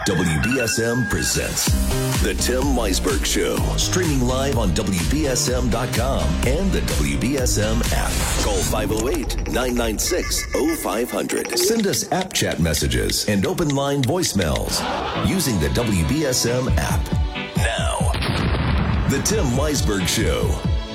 WBSM presents The Tim Weisberg Show. Streaming live on WBSM.com and the WBSM app. Call 508-996-0500. Send us app chat messages and open line voicemails using the WBSM app. Now, The Tim Weisberg Show.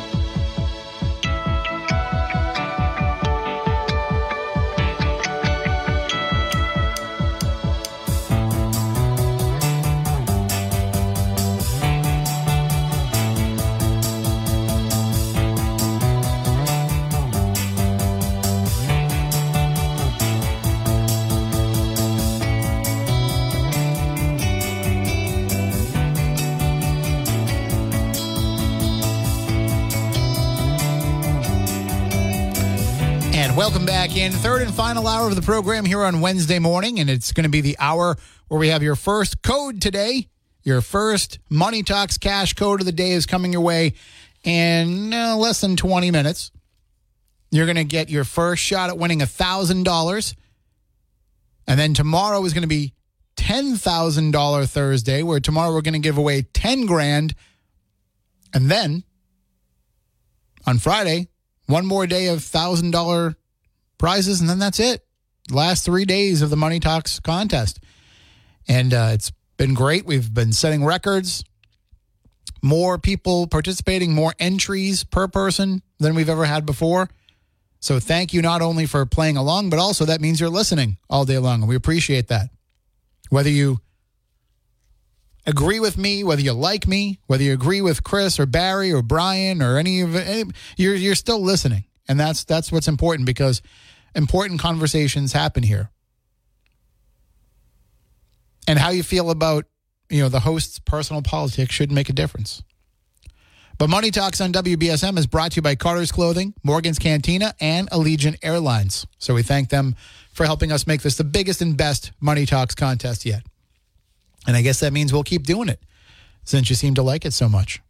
Welcome back in. Third and final hour of the program here on Wednesday morning, and it's going to be the hour where we have your first code today. Your first Money Talks cash code of the day is coming your way in less than 20 minutes. You're going to get your first shot at winning $1,000. And then tomorrow is going to be $10,000 Thursday, where tomorrow we're going to give away $10,000. And then on Friday, one more day of $1,000 prizes, and then that's it. Last 3 days of the Money Talks contest. And it's been great. We've been setting records. More people participating, more entries per person than we've ever had before. So thank you not only for playing along, but also that means you're listening all day long, and we appreciate that. Whether you agree with me, whether you like me, whether you agree with Chris or Barry or Brian or you're still listening. And that's what's important, because important conversations happen here. And how you feel about, the host's personal politics should make a difference. But Money Talks on WBSM is brought to you by Carter's Clothing, Morgan's Cantina, and Allegiant Airlines. So we thank them for helping us make this the biggest and best Money Talks contest yet. And I guess that means we'll keep doing it, since you seem to like it so much.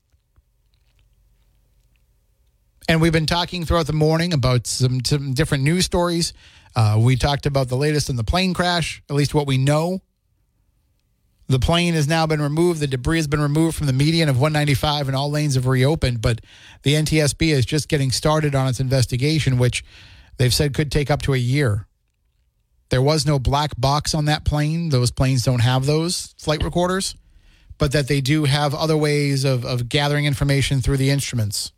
And we've been talking throughout the morning about some different news stories. We talked about the latest in the plane crash, at least what we know. The plane has now been removed. The debris has been removed from the median of 195, and all lanes have reopened. But the NTSB is just getting started on its investigation, which they've said could take up to a year. There was no black box on that plane. Those planes don't have those flight recorders, but that they do have other ways of gathering information through the instruments.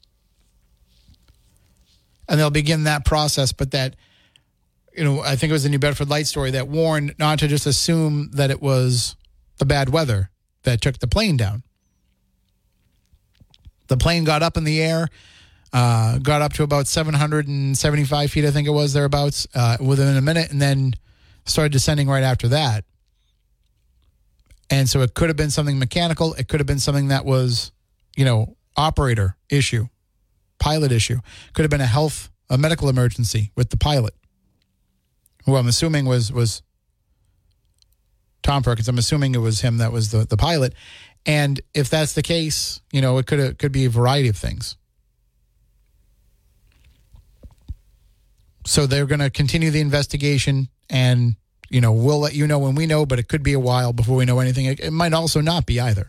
And they'll begin that process, but that, I think it was the New Bedford Light story that warned not to just assume that it was the bad weather that took the plane down. The plane got up in the air, got up to about 775 feet, I think it was, thereabouts, within a minute, and then started descending right after that. And so it could have been something mechanical. It could have been something that was, operator issue, pilot issue. Could have been a medical emergency with the pilot, who I'm assuming was Tom Perkins. I'm assuming it was him that was the pilot. And if that's the case, it could be a variety of things. So they're going to continue the investigation, and, we'll let you know when we know, but it could be a while before we know anything. It might also not be either.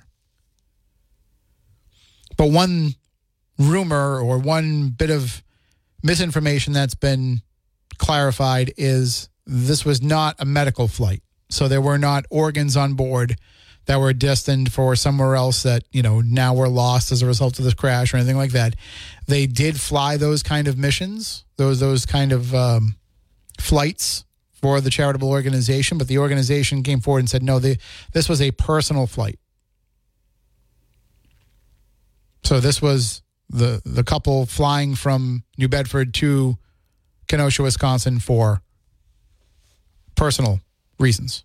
But one rumor or one bit of misinformation that's been clarified is this was not a medical flight. So there were not organs on board that were destined for somewhere else that, now were lost as a result of this crash or anything like that. They did fly those kind of missions, those kind of flights for the charitable organization, but the organization came forward and said, no, this was a personal flight. So this was the couple flying from New Bedford to Kenosha, Wisconsin for personal reasons.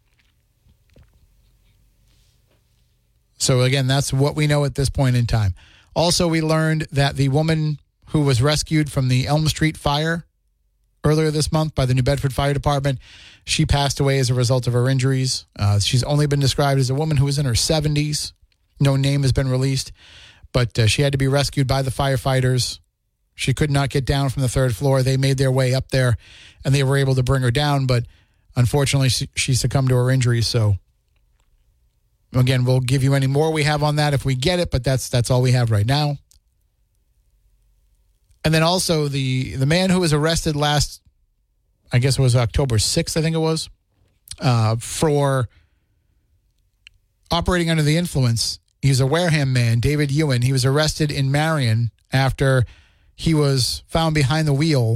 So again, that's what we know at this point in time. Also, we learned that the woman who was rescued from the Elm Street fire earlier this month by the New Bedford Fire Department, she passed away as a result of her injuries. She's only been described as a woman who was in her 70s. No name has been released. But she had to be rescued by the firefighters. She could not get down from the third floor. They made their way up there, and they were able to bring her down. But unfortunately, she succumbed to her injuries. So, again, we'll give you any more we have on that if we get it, but that's all we have right now. And then also the man who was arrested last, I guess it was October 6th, I think it was, for operating under the influence. He's a Wareham man, David Ewan. He was arrested in Marion after he was found behind the wheel,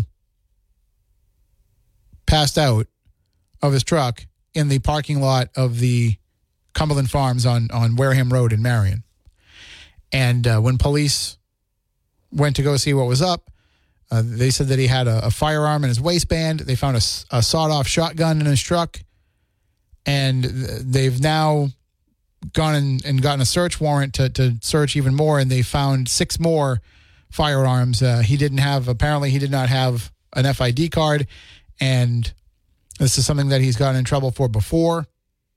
passed out of his truck in the parking lot of the Cumberland Farms on Wareham Road in Marion. And when police went to go see what was up, they said that he had a firearm in his waistband. They found a sawed-off shotgun in his truck. And they've now gone and gotten a search warrant to search even more, and they found 6 more firearms. He did not have an FID card, and this is something that he's gotten in trouble for before.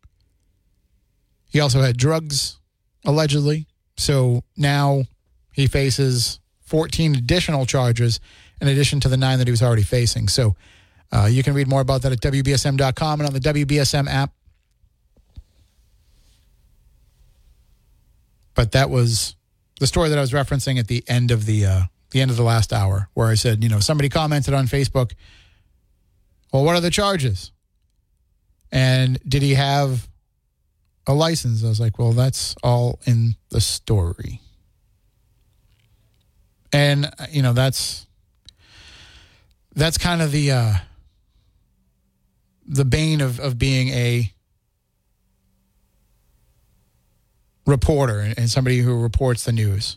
He also had drugs, allegedly. So now he faces 14 additional charges in addition to the 9 that he was already facing. So you can read more about that at WBSM.com and on the WBSM app. But that was the story that I was referencing at the end of the last hour, where I said, somebody commented on Facebook, well, what are the charges? And did he have a license? I was like, well, that's all in the story. And, that's kind of the bane of being a reporter and somebody who reports the news.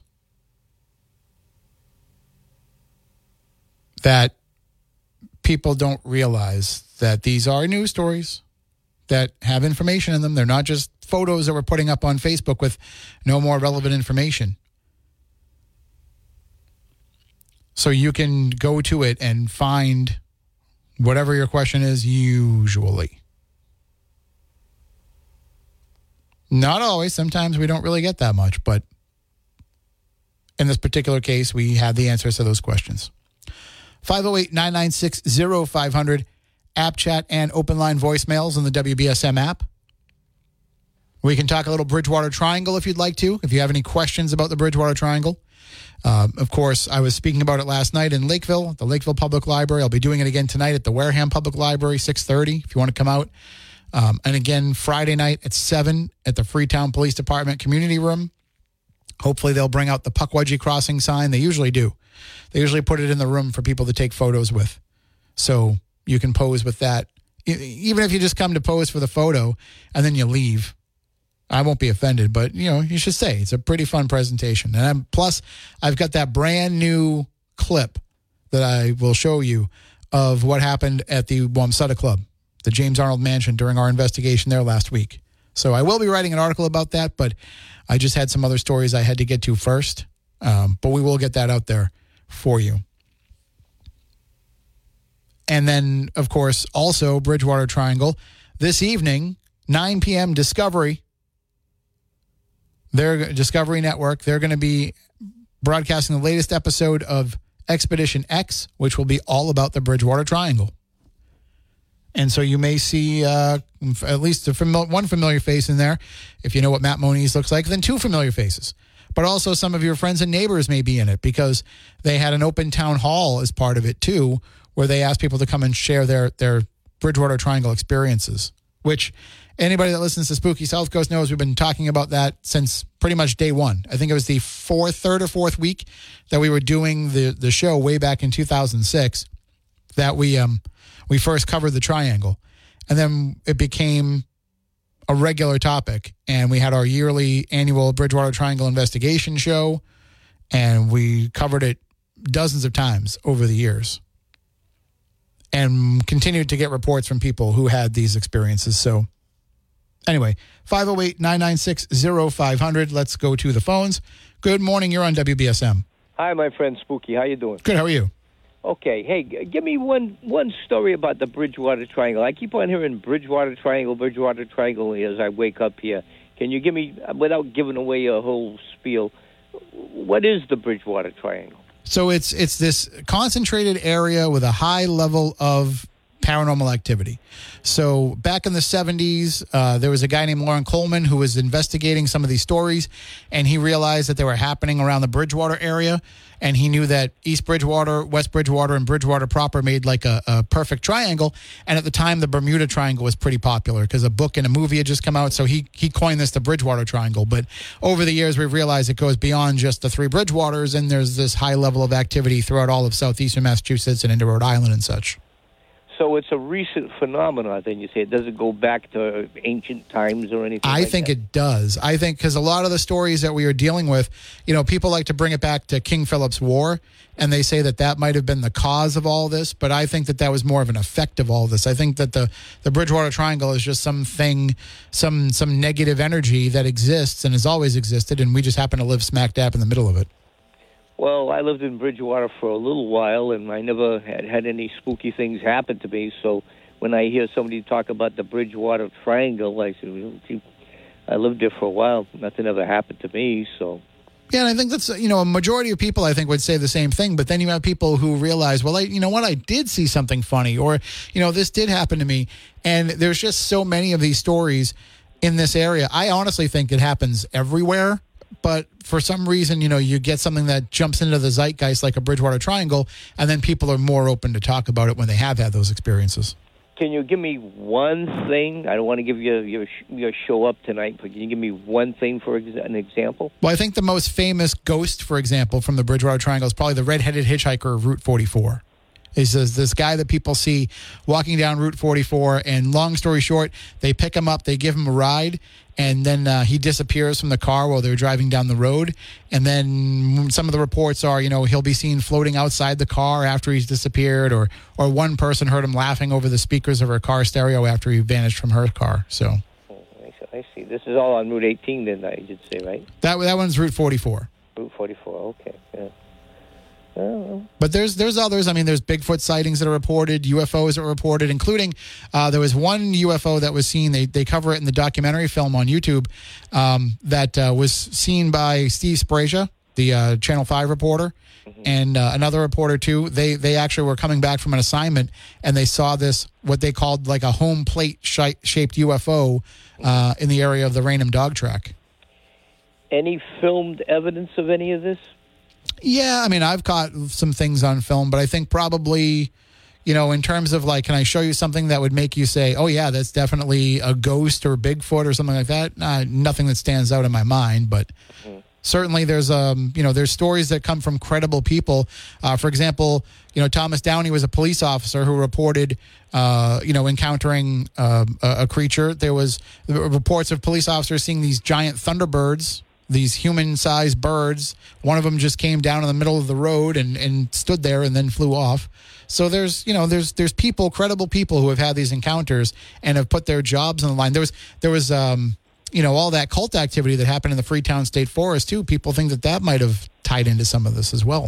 That people don't realize that these are news stories that have information in them. They're not just photos that we're putting up on Facebook with no more relevant information. So you can go to it and find whatever your question is, usually. Not always. Sometimes we don't really get that much, but in this particular case, we had the answers to those questions. 508-996-0500, app chat and open line voicemails on the WBSM app. We can talk a little Bridgewater Triangle if you'd like to, if you have any questions about the Bridgewater Triangle. Of course, I was speaking about it last night in Lakeville, at the Lakeville Public Library. I'll be doing it again tonight at the Wareham Public Library, 6:30, if you want to come out. And again, Friday night at 7 at the Freetown Police Department Community Room. Hopefully they'll bring out the Pukwudgie Crossing sign. They usually do. They usually put it in the room for people to take photos with. So you can pose with that. Even if you just come to pose for the photo and then you leave, I won't be offended. But, you should say it's a pretty fun presentation. And plus, I've got that brand new clip that I will show you of what happened at the Wamsutta Club, the James Arnold Mansion, during our investigation there last week. So I will be writing an article about that, but I just had some other stories I had to get to first. But we will get that out there for you. And then, of course, also Bridgewater Triangle. This evening, 9 p.m., Discovery, their Discovery Network, they're going to be broadcasting the latest episode of Expedition X, which will be all about the Bridgewater Triangle. And so you may see at least one familiar face in there. If you know what Matt Moniz looks like, then 2 familiar faces. But also some of your friends and neighbors may be in it, because they had an open town hall as part of it too, where they asked people to come and share their Bridgewater Triangle experiences, which anybody that listens to Spooky South Coast knows we've been talking about that since pretty much day one. I think it was the third or fourth week that we were doing the show way back in 2006 that we first covered the Triangle. And then it became a regular topic. And we had our annual Bridgewater Triangle investigation show. And we covered it dozens of times over the years. And continued to get reports from people who had these experiences. So anyway, 508-996-0500. Let's go to the phones. Good morning. You're on WBSM. Hi, my friend Spooky. How you doing? Good. How are you? Okay. Hey, give me one story about the Bridgewater Triangle. I keep on hearing Bridgewater Triangle as I wake up here. Can you give me, without giving away a whole spiel, what is the Bridgewater Triangle? So it's this concentrated area with a high level of paranormal activity. So back in the 70s, there was a guy named Lauren Coleman who was investigating some of these stories, and he realized that they were happening around the Bridgewater area, and he knew that East Bridgewater, West Bridgewater, and Bridgewater proper made like a perfect triangle. And at the time, the Bermuda Triangle was pretty popular because a book and a movie had just come out, so he coined this the Bridgewater Triangle. But over the years, we've realized it goes beyond just the three Bridgewaters, and there's this high level of activity throughout all of southeastern Massachusetts and into Rhode Island and such. So it's a recent phenomenon, then you say. It doesn't go back to ancient times or anything I think it does. I think because a lot of the stories that we are dealing with, people like to bring it back to King Philip's War, and they say that might have been the cause of all this, but I think that was more of an effect of all this. I think that the Bridgewater Triangle is just something, some negative energy that exists and has always existed, and we just happen to live smack dab in the middle of it. Well, I lived in Bridgewater for a little while, and I never had any spooky things happen to me. So when I hear somebody talk about the Bridgewater Triangle, I say, well, gee, I lived there for a while. Nothing ever happened to me, so... Yeah, and I think that's, a majority of people, I think, would say the same thing. But then you have people who realize, well, I did see something funny, or, this did happen to me. And there's just so many of these stories in this area. I honestly think it happens everywhere. But for some reason, you get something that jumps into the zeitgeist like a Bridgewater Triangle, and then people are more open to talk about it when they have had those experiences. Can you give me one thing? I don't want to give you your show up tonight, but can you give me one thing for an example? Well, I think the most famous ghost, for example, from the Bridgewater Triangle is probably the red-headed hitchhiker of Route 44. Is this guy that people see walking down Route 44, and long story short, they pick him up, they give him a ride, and then he disappears from the car while they're driving down the road. And then some of the reports are, he'll be seen floating outside the car after he's disappeared, or one person heard him laughing over the speakers of her car stereo after he vanished from her car. So I see. This is all on Route 18, then, I should say, right? That one's Route 44. Route 44, okay, yeah. But there's others. I mean, there's Bigfoot sightings that are reported, UFOs that are reported, including there was one UFO that was seen. They cover it in the documentary film on YouTube that was seen by Steve Sprazia, the Channel 5 reporter, and another reporter too. They actually were coming back from an assignment, and they saw this, what they called like a home plate shaped UFO in the area of the Raynham dog track. Any filmed evidence of any of this? Yeah, I mean, I've caught some things on film, but I think probably, in terms of like, can I show you something that would make you say, oh, yeah, that's definitely a ghost or Bigfoot or something like that? Nothing that stands out in my mind, but certainly there's, there's stories that come from credible people. For example, Thomas Downey was a police officer who reported, encountering a creature. There was reports of police officers seeing these giant thunderbirds, these human-sized birds. One of them just came down in the middle of the road and stood there and then flew off. So there's people, credible people who have had these encounters and have put their jobs on the line. There was all that cult activity that happened in the Freetown State Forest too. People think that might have tied into some of this as well.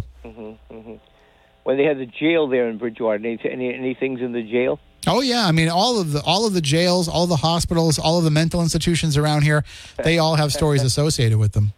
When they had the jail there in Bridgewater, any things in the jail? Oh yeah, I mean all of the jails, all the hospitals, all of the mental institutions around here, they all have stories associated with them.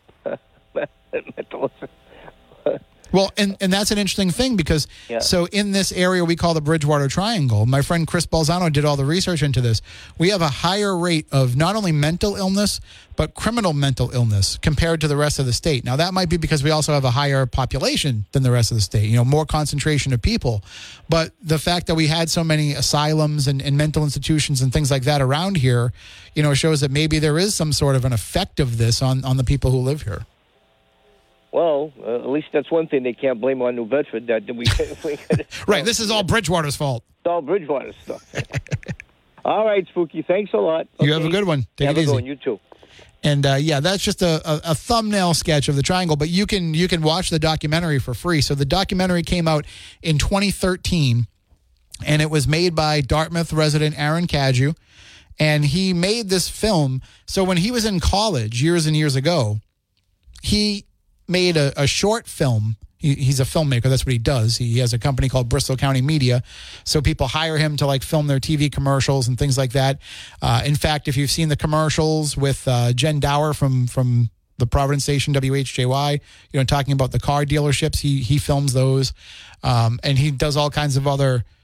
Well, and that's an interesting thing because so in this area we call the Bridgewater Triangle, my friend Chris Balzano did all the research into this. We have a higher rate of not only mental illness, but criminal mental illness compared to the rest of the state. Now, that might be because we also have a higher population than the rest of the state, more concentration of people. But the fact that we had so many asylums and mental institutions and things like that around here, shows that maybe there is some sort of an effect of this on the people who live here. Well, at least that's one thing they can't blame on New Bedford. That we right, this is all Bridgewater's fault. It's all Bridgewater stuff. All right, Spooky, thanks a lot. Okay. You have a good one. Take it easy. Have a good one, you too. And that's just a thumbnail sketch of the triangle, but you can watch the documentary for free. So the documentary came out in 2013, and it was made by Dartmouth resident Aaron Cadieux, and he made this film. So when he was in college years and years ago, he made a short film. He's a filmmaker. That's what he does. He has a company called Bristol County Media. So people hire him to like film their TV commercials and things like that. In fact, if you've seen the commercials with Jen Dower from the Providence station, WHJY, talking about the car dealerships, he films those. And he does all kinds of other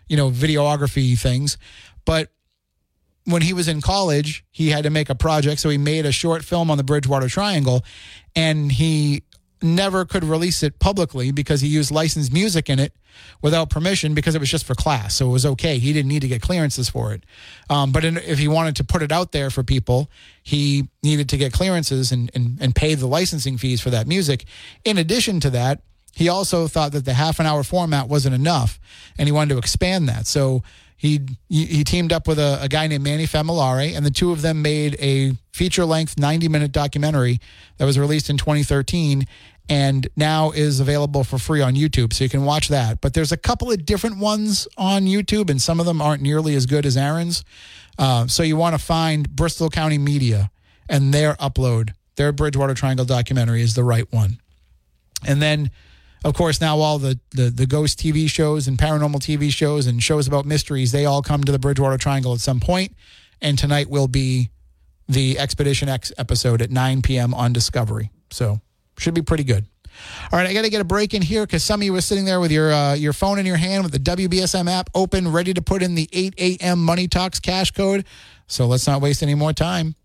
videography things. But when he was in college, he had to make a project. So he made a short film on the Bridgewater Triangle, and he never could release it publicly because he used licensed music in it without permission because it was just for class. So it was okay. He didn't need to get clearances for it. But if he wanted to put it out there for people, he needed to get clearances and pay the licensing fees for that music. In addition to that, he also thought that the half-an-hour format wasn't enough, and he wanted to expand that. So he teamed up with a guy named Manny Famulari, and the two of them made a feature-length 90-minute documentary that was released in 2013 and now is available for free on YouTube, so you can watch that. But there's a couple of different ones on YouTube, and some of them aren't nearly as good as Aaron's. So you want to find Bristol County Media and their upload. Their Bridgewater Triangle documentary is the right one. And then, of course, now all the ghost TV shows and paranormal TV shows and shows about mysteries, they all come to the Bridgewater Triangle at some point. And tonight will be the Expedition X episode at 9 p.m. on Discovery. So should be pretty good. All right, I got to get a break in here because some of you were sitting there with your phone in your hand with the WBSM app open, ready to put in the 8 a.m. Money Talks cash code. So let's not waste any more time.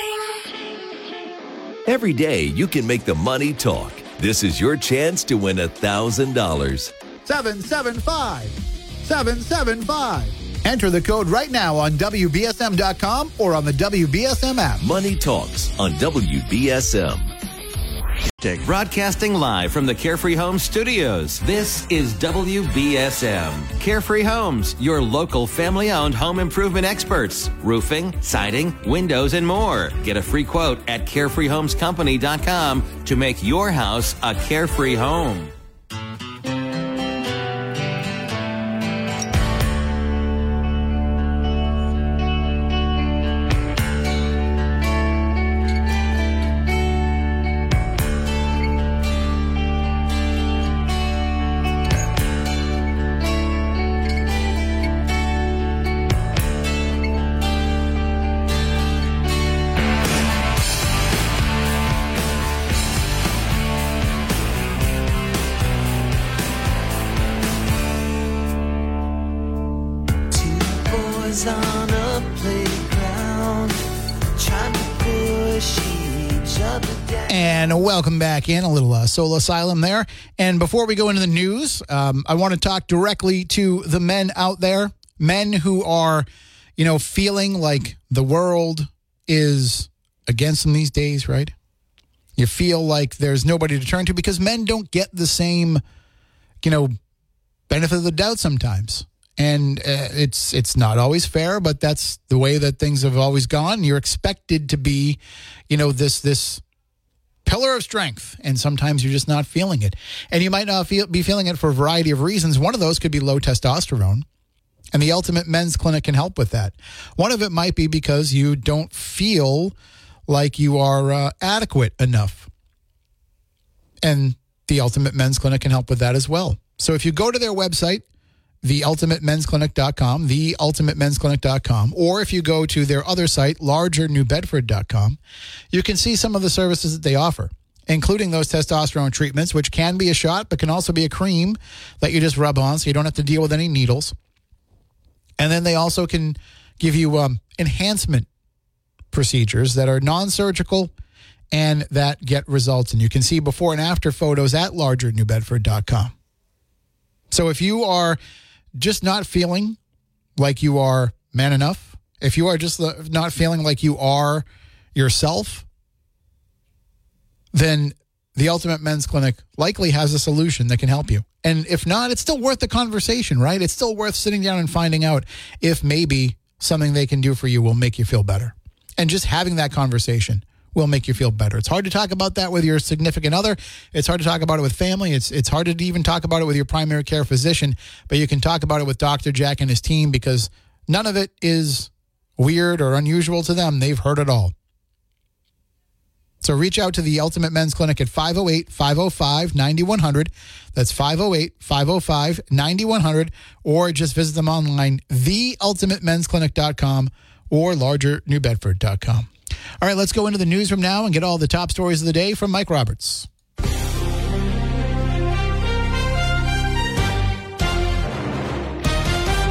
Every day you can make the money talk. This is your chance to win $1,000. 775 775. Enter the code right now on WBSM.com or on the WBSM app. Money Talks on WBSM. Broadcasting live from the Carefree Homes studios. This is WBSM. Carefree Homes, your local family-owned home improvement experts. Roofing, siding, windows, and more. Get a free quote at carefreehomescompany.com to make your house a carefree home. On a playground, trying to push each other down. And welcome back in, a little Soul Asylum there. And before we go into the news, I want to talk directly to the men out there, men who are, feeling like the world is against them these days, right? You feel like there's nobody to turn to because men don't get the same, benefit of the doubt sometimes. And it's not always fair, but that's the way that things have always gone. You're expected to be, this pillar of strength, and sometimes you're just not feeling it. And you might not be feeling it for a variety of reasons. One of those could be low testosterone, and the Ultimate Men's Clinic can help with that. One of it might be because you don't feel like you are adequate enough, and the Ultimate Men's Clinic can help with that as well. So if you go to their website, theultimatemensclinic.com, theultimatemensclinic.com, or if you go to their other site, largernewbedford.com, you can see some of the services that they offer, including those testosterone treatments, which can be a shot, but can also be a cream that you just rub on so you don't have to deal with any needles. And then they also can give you enhancement procedures that are non-surgical and that get results. And you can see before and after photos at largernewbedford.com. So if you are just not feeling like you are man enough, if you are just not feeling like you are yourself, then the Ultimate Men's Clinic likely has a solution that can help you. And if not, it's still worth the conversation, right? It's still worth sitting down and finding out if maybe something they can do for you will make you feel better. And just having that conversation will make you feel better. It's hard to talk about that with your significant other. It's hard to talk about it with family. It's hard to even talk about it with your primary care physician, but you can talk about it with Dr. Jack and his team because none of it is weird or unusual to them. They've heard it all. So reach out to the Ultimate Men's Clinic at 508-505-9100. That's 508-505-9100, or just visit them online, theultimatemensclinic.com or largernewbedford.com. All right, let's go into the newsroom now and get all the top stories of the day from Mike Roberts.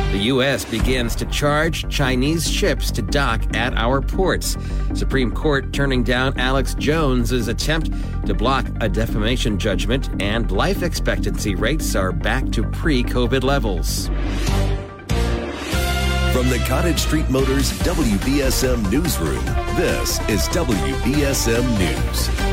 The U.S. begins to charge Chinese ships to dock at our ports. Supreme Court turning down Alex Jones's attempt to block a defamation judgment, and life expectancy rates are back to pre-COVID levels. From the Cottage Street Motors WBSM Newsroom, this is WBSM News.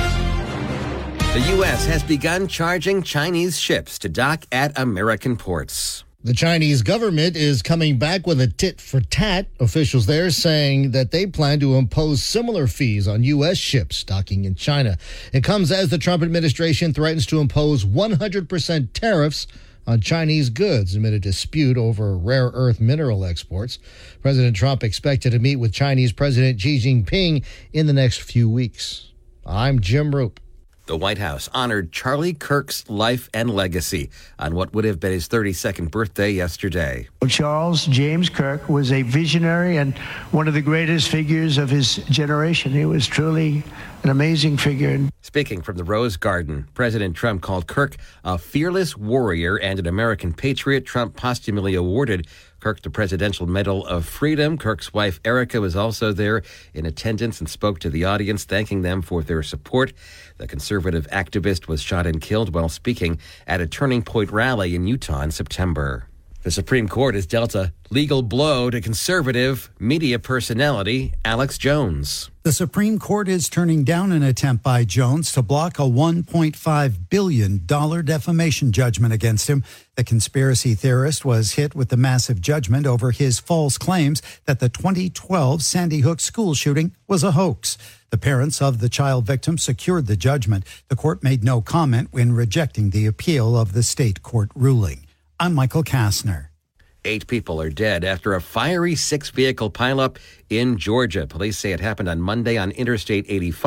The U.S. has begun charging Chinese ships to dock at American ports. The Chinese government is coming back with a tit-for-tat. Officials there saying that they plan to impose similar fees on U.S. ships docking in China. It comes as the Trump administration threatens to impose 100% tariffs on Chinese goods amid a dispute over rare earth mineral exports. President Trump expected to meet with Chinese President Xi Jinping in the next few weeks. I'm Jim Roop. The White House honored Charlie Kirk's life and legacy on what would have been his 32nd birthday yesterday. Charles James Kirk was a visionary and one of the greatest figures of his generation. He was truly an amazing figure. Speaking from the Rose Garden, President Trump called Kirk a fearless warrior and an American patriot. Trump posthumously awarded Kirk the Presidential Medal of Freedom. Kirk's wife, Erica, was also there in attendance and spoke to the audience, thanking them for their support. The conservative activist was shot and killed while speaking at a Turning Point rally in Utah in September. The Supreme Court has dealt a legal blow to conservative media personality Alex Jones. The Supreme Court is turning down an attempt by Jones to block a $1.5 billion defamation judgment against him. The conspiracy theorist was hit with the massive judgment over his false claims that the 2012 Sandy Hook school shooting was a hoax. The parents of the child victim secured the judgment. The court made no comment when rejecting the appeal of the state court ruling. I'm Michael Kastner. 8 people are dead after a fiery 6-vehicle pileup in Georgia. Police say it happened on Monday on Interstate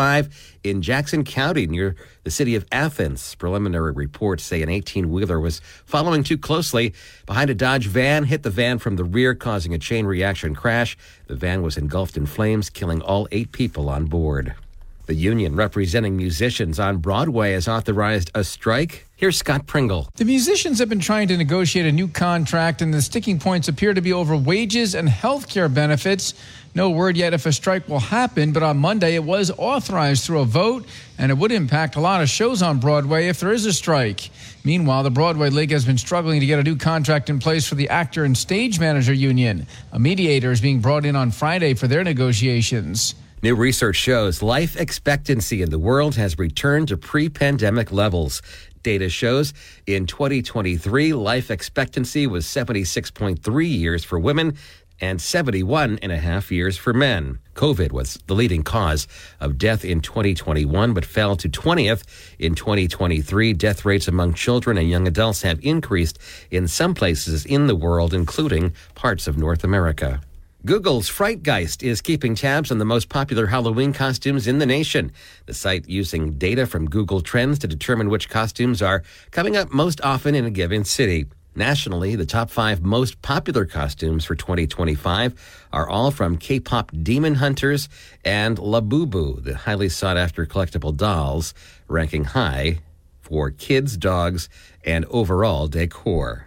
85 in Jackson County near the city of Athens. Preliminary reports say an 18-wheeler was following too closely behind a Dodge van, hit the van from the rear, causing a chain reaction crash. The van was engulfed in flames, killing all 8 people on board. The union representing musicians on Broadway has authorized a strike. Here's Scott Pringle. The musicians have been trying to negotiate a new contract, and the sticking points appear to be over wages and health care benefits. No word yet if a strike will happen, but on Monday it was authorized through a vote, and it would impact a lot of shows on Broadway if there is a strike. Meanwhile, the Broadway League has been struggling to get a new contract in place for the actor and stage manager union. A mediator is being brought in on Friday for their negotiations. New research shows life expectancy in the world has returned to pre-pandemic levels. Data shows in 2023, life expectancy was 76.3 years for women and 71.5 years for men. COVID was the leading cause of death in 2021, but fell to 20th in 2023. Death rates among children and young adults have increased in some places in the world, including parts of North America. Google's Frightgeist is keeping tabs on the most popular Halloween costumes in the nation. The site using data from Google Trends to determine which costumes are coming up most often in a given city. Nationally, the top 5 most popular costumes for 2025 are all from K-pop Demon Hunters and Labubu, the highly sought-after collectible dolls, ranking high for kids, dogs, and overall decor.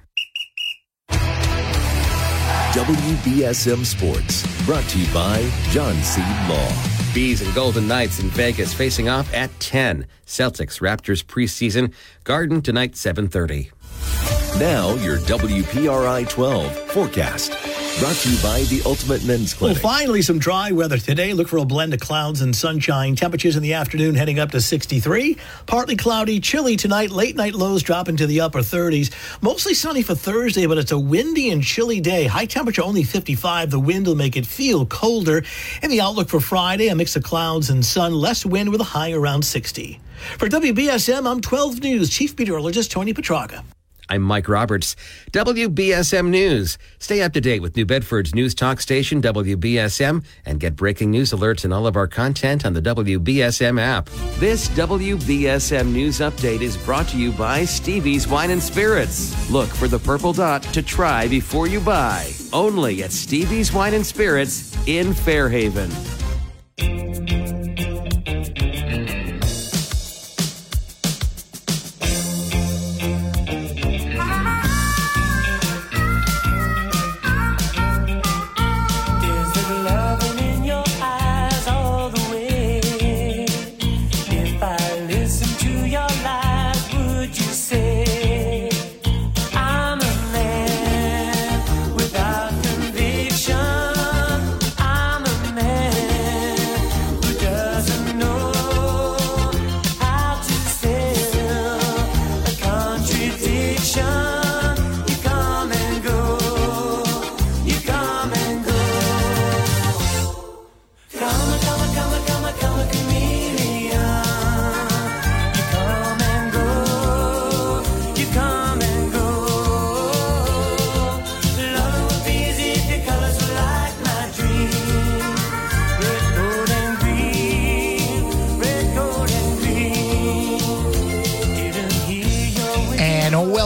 WBSM Sports, brought to you by John C. Law. Bees and Golden Knights in Vegas facing off at 10. Celtics Raptors preseason. Garden tonight, 7:30. Now your WPRI 12 forecast. Brought to you by the Ultimate Men's Clinic. Well, finally, some dry weather today. Look for a blend of clouds and sunshine. Temperatures in the afternoon heading up to 63. Partly cloudy, chilly tonight. Late night lows drop into the upper 30s. Mostly sunny for Thursday, but it's a windy and chilly day. High temperature only 55. The wind will make it feel colder. And the outlook for Friday, a mix of clouds and sun. Less wind with a high around 60. For WBSM, I'm 12 News Chief Meteorologist Tony Petraga. I'm Mike Roberts. WBSM News. Stay up to date with New Bedford's news talk station, WBSM, and get breaking news alerts and all of our content on the WBSM app. This WBSM News Update is brought to you by Stevie's Wine and Spirits. Look for the purple dot to try before you buy. Only at Stevie's Wine and Spirits in Fairhaven.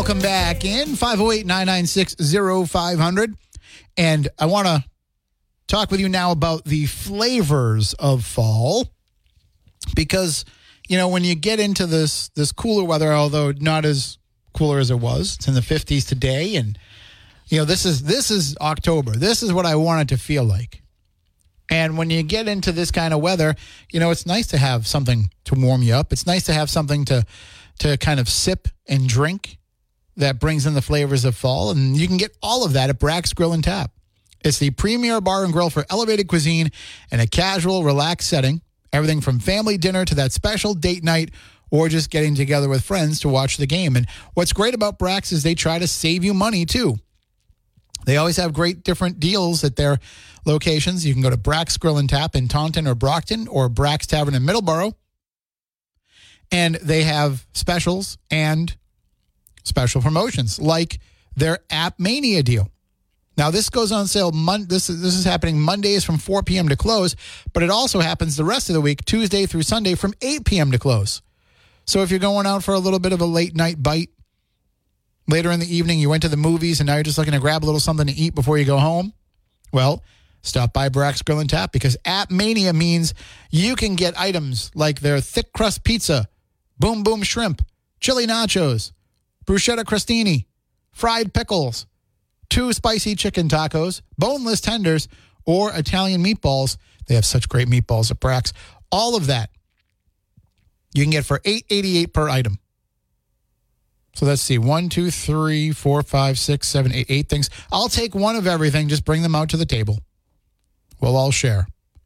Welcome back in 508-996-0500. And I want to talk with you now about the flavors of fall, because, you know, when you get into this cooler weather, although not as cooler as it was, it's in the 50s today. And, you know, this is October. This is what I want it to feel like. And when you get into this kind of weather, you know, it's nice to have something to warm you up. It's nice to have something to kind of sip and drink that brings in the flavors of fall. And you can get all of that at Brack's Grill and Tap. It's the premier bar and grill for elevated cuisine and a casual, relaxed setting. Everything from family dinner to that special date night or just getting together with friends to watch the game. And what's great about Brack's is they try to save you money, too. They always have great different deals at their locations. You can go to Brack's Grill and Tap in Taunton or Brockton, or Brack's Tavern in Middleborough. And they have specials and special promotions, like their App Mania deal. Now, this goes on sale. This is happening Mondays from 4 p.m. to close, but it also happens the rest of the week, Tuesday through Sunday from 8 p.m. to close. So if you're going out for a little bit of a late night bite, later in the evening, you went to the movies and now you're just looking to grab a little something to eat before you go home, well, stop by Brack's Grill and Tap, because App Mania means you can get items like their thick crust pizza, boom boom shrimp, chili nachos, bruschetta crostini, fried pickles, 2 spicy chicken tacos, boneless tenders, or Italian meatballs. They have such great meatballs at Brack's. All of that you can get for $8.88 per item. So let's see, 1, 2, 3, 4, 5, 6, 7, 8 things. I'll take one of everything. Just bring them out to the table. We'll all share.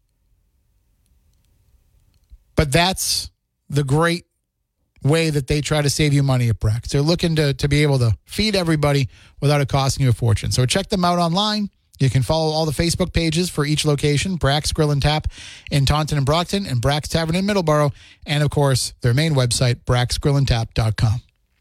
But that's the great way that they try to save you money at Brack's. They're looking to be able to feed everybody without it costing you a fortune. So check them out online. You can follow all the Facebook pages for each location: Brack's Grill and Tap in Taunton and Brockton, and Brack's Tavern in Middleborough, and, of course, their main website, bracksgrillandtap.com.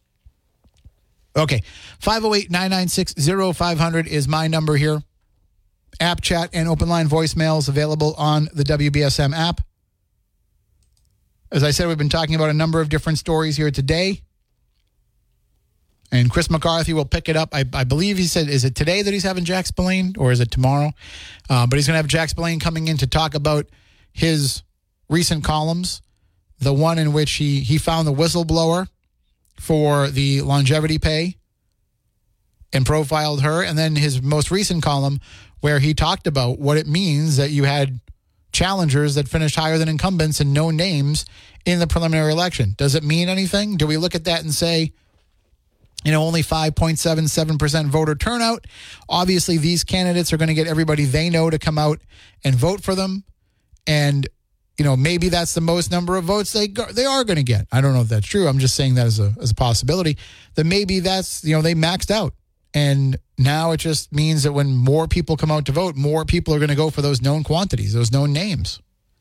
Okay, 508-996-0500 is my number here. App chat and open line voicemails available on the WBSM app. As I said, we've been talking about a number of different stories here today. And Chris McCarthy will pick it up. I believe he said, is it today that he's having Jack Spillane, or is it tomorrow? But he's going to have Jack Spillane coming in to talk about his recent columns. The one in which he found the whistleblower for the longevity pay and profiled her. And then his most recent column where he talked about what it means that you had challengers that finished higher than incumbents and no names in the preliminary election. Does it mean anything? Do we look at that and say, you know, only 5.77% voter turnout? Obviously, these candidates are going to get everybody they know to come out and vote for them. And, you know, maybe that's the most number of votes they are going to get. I don't know if that's true. I'm just saying that as a possibility. That maybe that's, you know, they maxed out. And now it just means that when more people come out to vote, more people are going to go for those known quantities, those known names.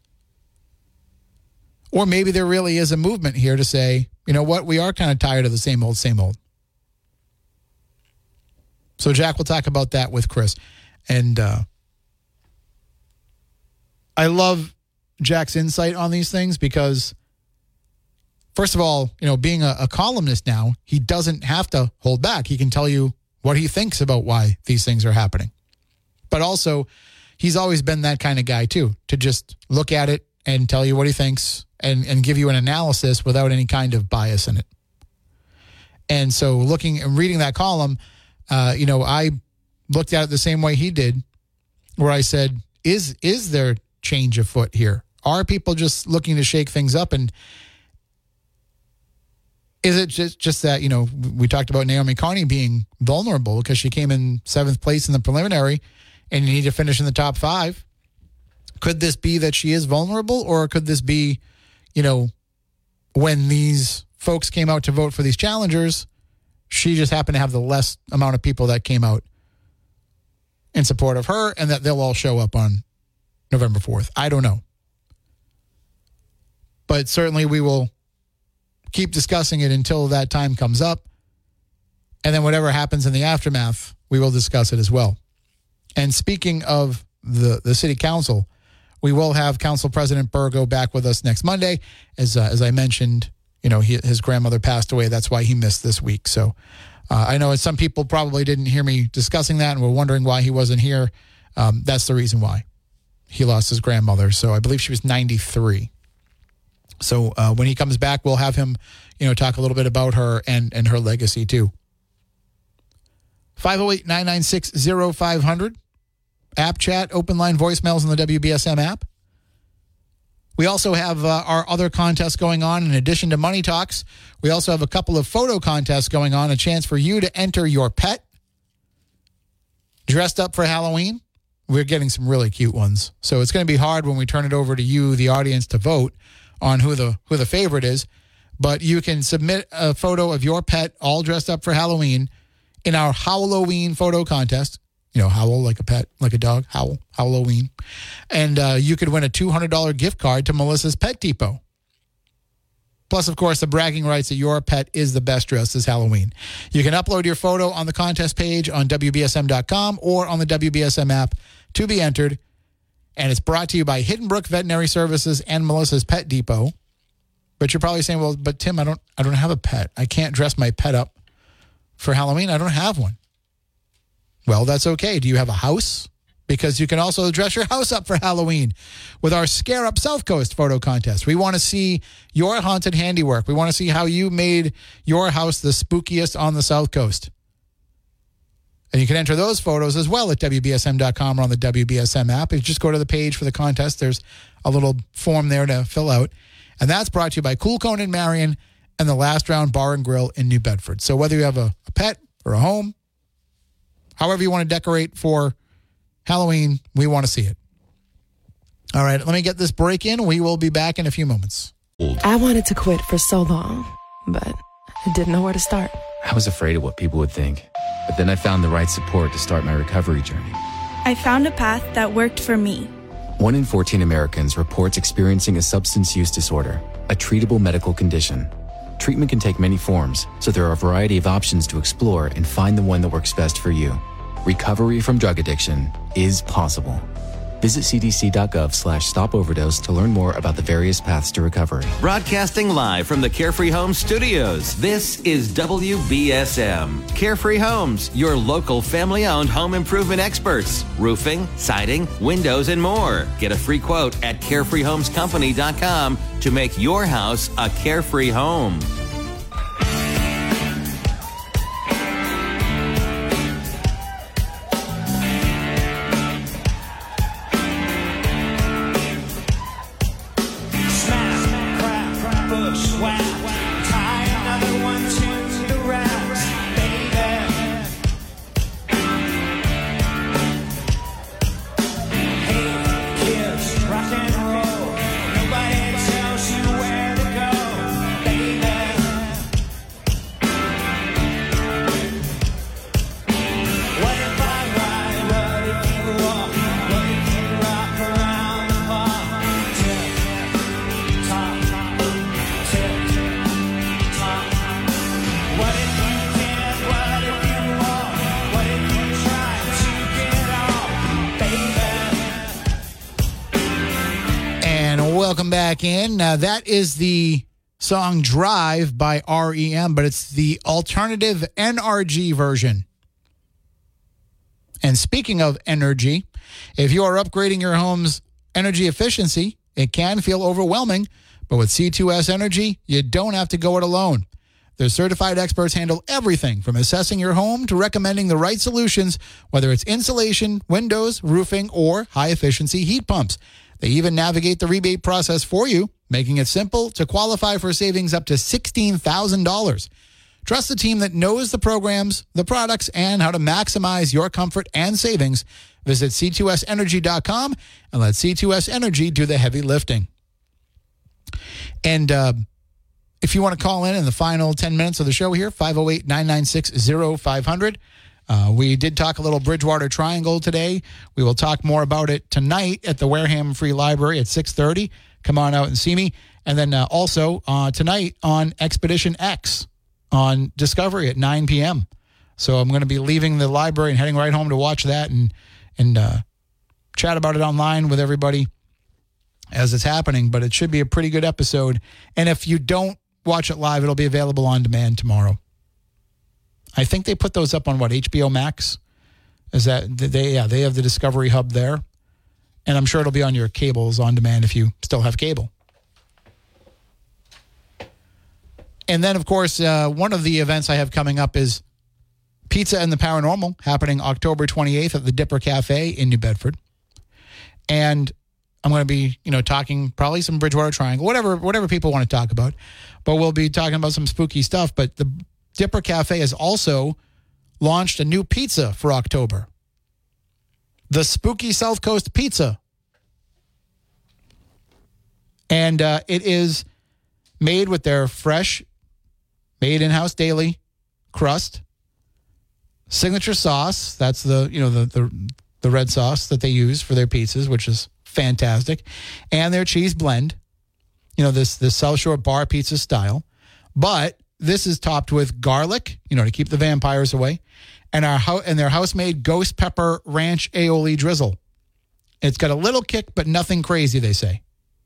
Or maybe there really is a movement here to say, you know what, we are kind of tired of the same old, same old. So Jack will talk about that with Chris. And I love Jack's insight on these things because, first of all, you know, being a columnist now, he doesn't have to hold back. He can tell you what he thinks about why these things are happening. But also, he's always been that kind of guy, too, to just look at it and tell you what he thinks and give you an analysis without any kind of bias in it. And so looking and reading that column, you know, I looked at it the same way he did, where I said, is there change afoot here? Are people just looking to shake things up? And is it just that, you know, we talked about Naomi Carney being vulnerable because she came in 7th place in the preliminary and you need to finish in the top 5. Could this be that she is vulnerable, or could this be, you know, when these folks came out to vote for these challengers, she just happened to have the less amount of people that came out in support of her, and that they'll all show up on November 4th. I don't know. But certainly we will keep discussing it until that time comes up. And then whatever happens in the aftermath, we will discuss it as well. And speaking of the city council, we will have Council President Burgo back with us next Monday. As I mentioned, you know, his grandmother passed away. That's why he missed this week. So I know some people probably didn't hear me discussing that and were wondering why he wasn't here. That's the reason why. He lost his grandmother, so I believe she was 93. So when he comes back, we'll have him, talk a little bit about her and her legacy too. 508-996-0500. App chat, open line voicemails on the WBSM app. We also have our other contests going on. In addition to Money Talks, we also have a couple of photo contests going on, a chance for you to enter your pet dressed up for Halloween. We're getting some really cute ones. So it's going to be hard when we turn it over to you, the audience, to vote on who the favorite is. But you can submit a photo of your pet all dressed up for Halloween in our Halloween photo contest. Howl like a pet, like a dog, howl, Halloween. And you could win a $200 gift card to Melissa's Pet Depot. Plus, of course, the bragging rights that your pet is the best dressed this Halloween. You can upload your photo on the contest page on WBSM.com or on the WBSM app to be entered. And it's brought to you by Hidden Brook Veterinary Services and Melissa's Pet Depot. But you're probably saying, well, but Tim, I don't have a pet. I can't dress my pet up for Halloween. I don't have one. Well, that's okay. Do you have a house? Because you can also dress your house up for Halloween with our Scare Up South Coast photo contest. We want to see your haunted handiwork. We want to see how you made your house the spookiest on the South Coast. And you can enter those photos as well at WBSM.com or on the WBSM app. If you just go to the page for the contest, there's a little form there to fill out. And that's brought to you by Cool Cone in Marion and the Last Round Bar and Grill in New Bedford. So whether you have a pet or a home, however you want to decorate for Halloween, we want to see it. All right, let me get this break in. We will be back in a few moments. I wanted to quit for so long, but I didn't know where to start. I was afraid of what people would think, but then I found the right support to start my recovery journey. I found a path that worked for me. 1 in 14 Americans reports experiencing a substance use disorder, a treatable medical condition. Treatment can take many forms, so there are a variety of options to explore and find the one that works best for you. Recovery from drug addiction is possible. Visit cdc.gov/stop-overdose to learn more about the various paths to recovery. Broadcasting live from the Carefree Homes studios, this is WBSM. Carefree Homes, your local family-owned home improvement experts. Roofing, siding, windows, and more. Get a free quote at carefreehomescompany.com to make your house a carefree home. Welcome back in. Now, that is the song Drive by REM, but it's the alternative NRG version. And speaking of energy, if you are upgrading your home's energy efficiency, it can feel overwhelming, but with C2S Energy, you don't have to go it alone. Their certified experts handle everything from assessing your home to recommending the right solutions, whether it's insulation, windows, roofing, or high-efficiency heat pumps. They even navigate the rebate process for you, making it simple to qualify for savings up to $16,000. Trust the team that knows the programs, the products, and how to maximize your comfort and savings. Visit C2SEnergy.com and let C2S Energy do the heavy lifting. And if you want to call in the final 10 minutes of the show here, 508-996-0500. We did talk a little Bridgewater Triangle today. We will talk more about it tonight at the Wareham Free Library at 6:30. Come on out and see me. And then also tonight on Expedition X on Discovery at 9 p.m. So I'm going to be leaving the library and heading right home to watch that and chat about it online with everybody as it's happening. But it should be a pretty good episode. And if you don't watch it live, it'll be available on demand tomorrow. I think they put those up on HBO Max. Is that they have the Discovery Hub there. And I'm sure it'll be on your cables on demand if you still have cable. And then, of course, one of the events I have coming up is Pizza and the Paranormal, happening October 28th at the Dipper Cafe in New Bedford. And I'm going to be, talking probably some Bridgewater Triangle, whatever people want to talk about. But we'll be talking about some spooky stuff. But the Dipper Cafe has also launched a new pizza for October. The Spooky South Coast Pizza. And it is made with their fresh, made in-house daily crust, signature sauce. That's the red sauce that they use for their pizzas, which is fantastic, and their cheese blend. This South Shore bar pizza style, but this is topped with garlic, to keep the vampires away, and their house-made ghost pepper ranch aioli drizzle. It's got a little kick, but nothing crazy, they say.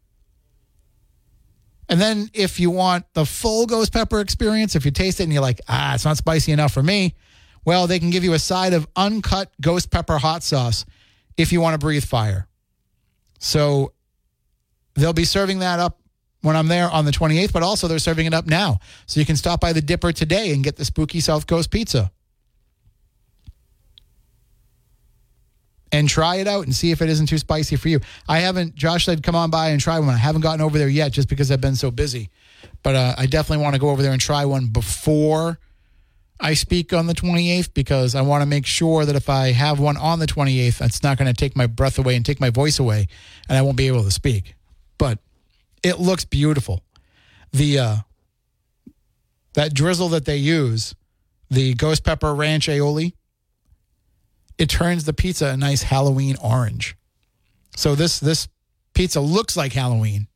And then if you want the full ghost pepper experience, if you taste it and you're like, it's not spicy enough for me, well, they can give you a side of uncut ghost pepper hot sauce if you want to breathe fire. So they'll be serving that up when I'm there on the 28th, but also they're serving it up now. So you can stop by the Dipper today and get the Spooky South Coast Pizza. And try it out and see if it isn't too spicy for you. Josh said come on by and try one. I haven't gotten over there yet just because I've been so busy. But I definitely want to go over there and try one before I speak on the 28th, because I want to make sure that if I have one on the 28th, it's not going to take my breath away and take my voice away, and I won't be able to speak. But it looks beautiful. That drizzle that they use, the ghost pepper ranch aioli, it turns the pizza a nice Halloween orange. So this pizza looks like Halloween.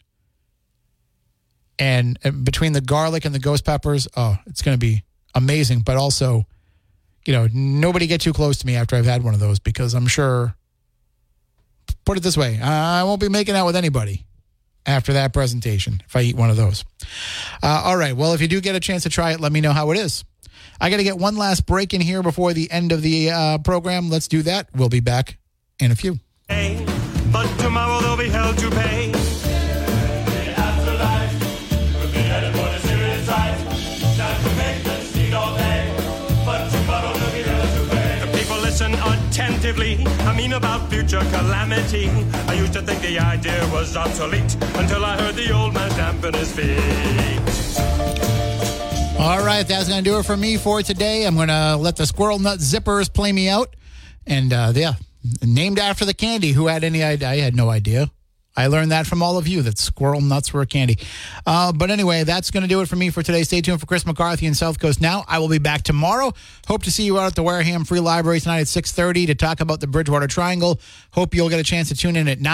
And between the garlic and the ghost peppers, it's going to be amazing. But also, nobody get too close to me after I've had one of those, because I'm sure, put it this way, I won't be making out with anybody after that presentation if I eat one of those. All right. Well, if you do get a chance to try it, let me know how it is. I got to get one last break in here before the end of the program. Let's do that. We'll be back in a few. But tomorrow they'll be held to pay. The afterlife will be headed for the serious side. Time to make the seed all day. But tomorrow they'll be held to pay. The people listen attentively. I mean about future calamity. I used to think the idea was obsolete until I heard the old man dampen his feet. All right, that's going to do it for me for today. I'm going to let the Squirrel Nut Zippers play me out. And, named after the candy. Who had any idea? I had no idea. I learned that from all of you, that squirrel nuts were a candy. But anyway, that's going to do it for me for today. Stay tuned for Chris McCarthy and South Coast Now. I will be back tomorrow. Hope to see you out at the Wareham Free Library tonight at 6:30 to talk about the Bridgewater Triangle. Hope you'll get a chance to tune in at 9.